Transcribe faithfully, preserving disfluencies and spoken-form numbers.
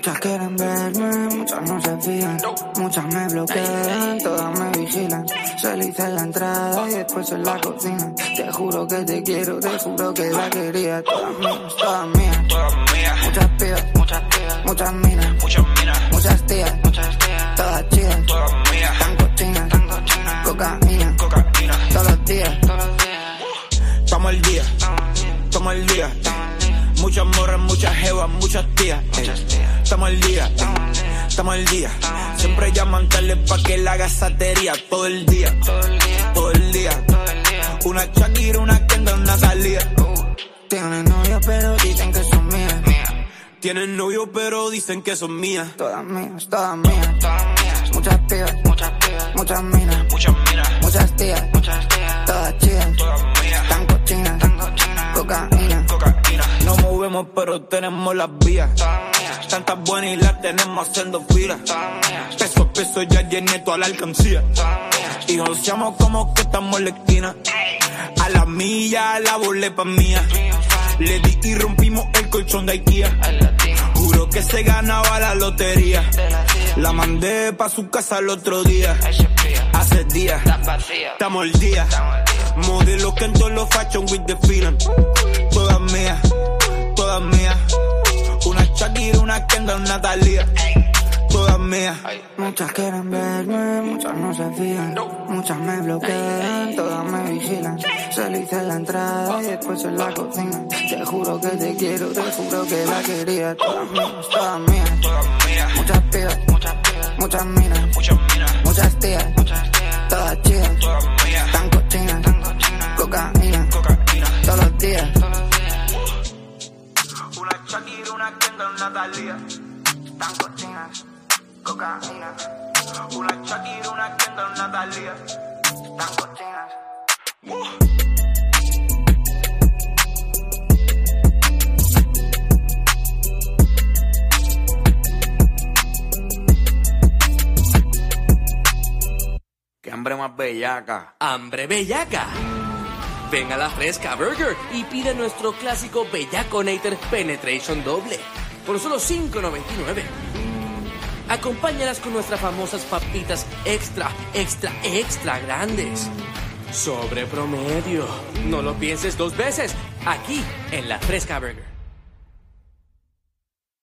Muchas quieren verme, muchas no se fían. Muchas me bloquean, todas me vigilan. Se le hice en la entrada y después en la cocina. Te juro que te quiero, te juro que la quería. Todas mías, todas mías. Todas mías. Muchas pibas, Muchas pibas. muchas minas. Muchas minas. Muchas tías, Muchas tías. todas chidas. Todas mías. Tan cochinas, Tan cochinas. cocaína. Cocaína. Todos los días, Todos los días. Estamos al día, estamos al día. Muchas morras, muchas jevas, muchas tías. Muchas tías. Estamos al día, estamos al día. Siempre llaman tarde pa' que la gasatería. Todo el día, Todo el día. todo el día. Todo el día. Una Shakira, una Kendall, una Thalía. tienen novio pero dicen que son mías. Mía. Tienen novio pero dicen que son mías. Todas mías, todas mías. Todas mías. Muchas pibas, Muchas pibas. muchas minas. Muchas minas. Muchas tías, Muchas tías. todas chidas. Todas mías. Tan cochinas, Tan cochinas. cocaína. Cocaína. No movemos pero tenemos las vías. Todas mías. Tantas buenas y las tenemos haciendo fila. Todas mías. Peso a peso ya llené toda la alcancía. Todas mías. Y gozamos como que estamos en la esquina. A la milla, a la bolepa mía. Le di y rompimos el colchón de IKEA. El latino. Juro que se ganaba la lotería. De la tía. La mandé pa' su casa el otro día. Ahí se fría. Hace días, Está vacía. estamos al día. Estamos al día. Modelos que en todos los fashion with the feeling. Todas mías, todas mías. Una Shakira, una Kendall, una Thalía. Todas mías. Ay. Muchas quieren verme, muchas no se fían. Muchas me bloquean, todas me vigilan. Se le hice en la entrada y después en la cocina. Te juro que te quiero, te juro que la quería. Todas mías, todas mías. Todas mías. Muchas pibas, Muchas pibas. muchas minas. Muchas minas. Muchas tías, Muchas tías. todas chidas. Todas mías. Tan cochinas, Tan cochinas. cocaína. Cocaína. Todos los días, Todos los días. Una Shakira, una Kendall, una Thalía. tan cochinas, cocaína. Una Shakira, una Kendall, una Thalía. Tan cochinas. ¡Qué hambre más bellaca! ¡Hambre bellaca! Ven a la Fresca Burger y pide nuestro clásico Bellaconator Penetration doble por solo cinco noventa y nueve. Acompáñalas con nuestras famosas papitas extra, extra, extra grandes. Sobre promedio. No lo pienses dos veces. Aquí en la Fresca Burger.